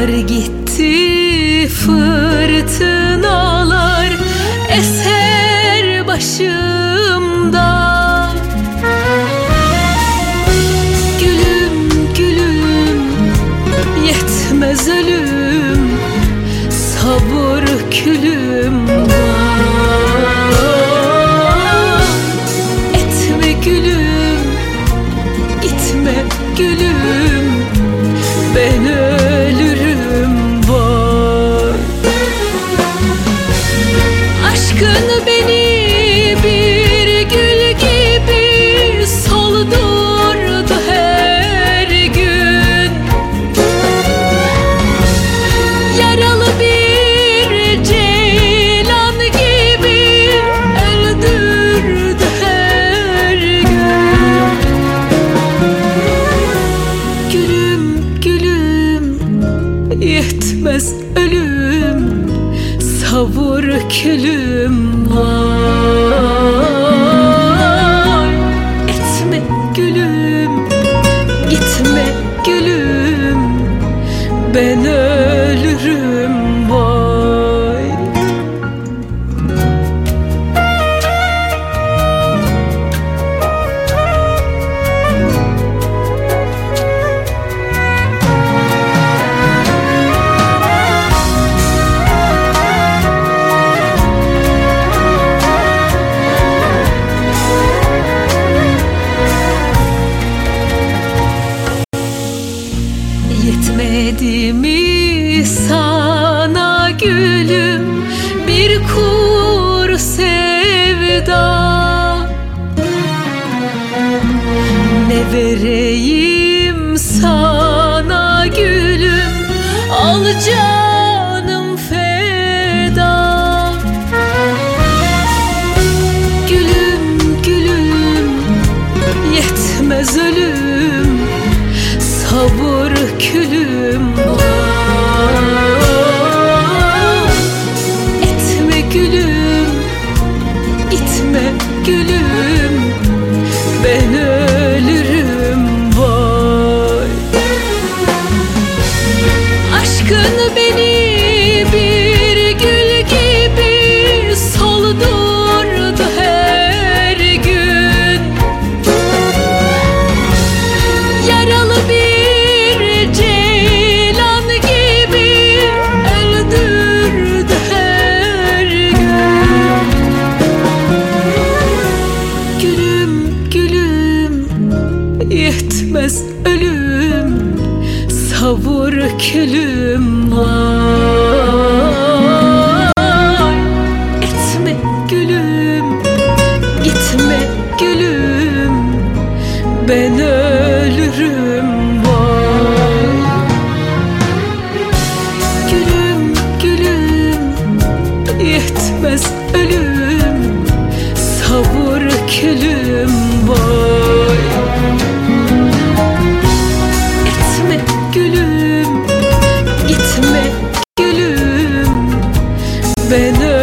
Yar gitti, fırtınalar eser başımda. Gülüm gülüm, yetmez ölüm, sabır külüm var. Etme gülüm, gitme gülüm, ben ölürüm var. Aşkın beni bir gül gibi soldurdu her gün. Yaralı bir ceylan gibi öldürdü her gün. Gülüm gülüm, yetmez ölüm, sabır külüm var. Etme gülüm, gitme gülüm, ben ölürüm vay. Yetmedi mi sana gülüm bir kur sevda? Ne vereyim sana gülüm, al canım feda. Gülüm gülüm, yetmez ölüm, sabır külüm var. Etme gülüm, gitme gülüm, ben ölürüm vay. Aşkın beni bir gül gibi soldurdu her gün. Yaralı bir ceylan gibi öldürdü her gün. Gülüm gülüm, yetmez ölüm, sabır külüm var. Etme gülüm, gitme gülüm, ben ölürüm vay. Gülüm gülüm, yetmez ölüm, sabır külüm vay. Etme gülüm, gitme gülüm, ben ölürüm.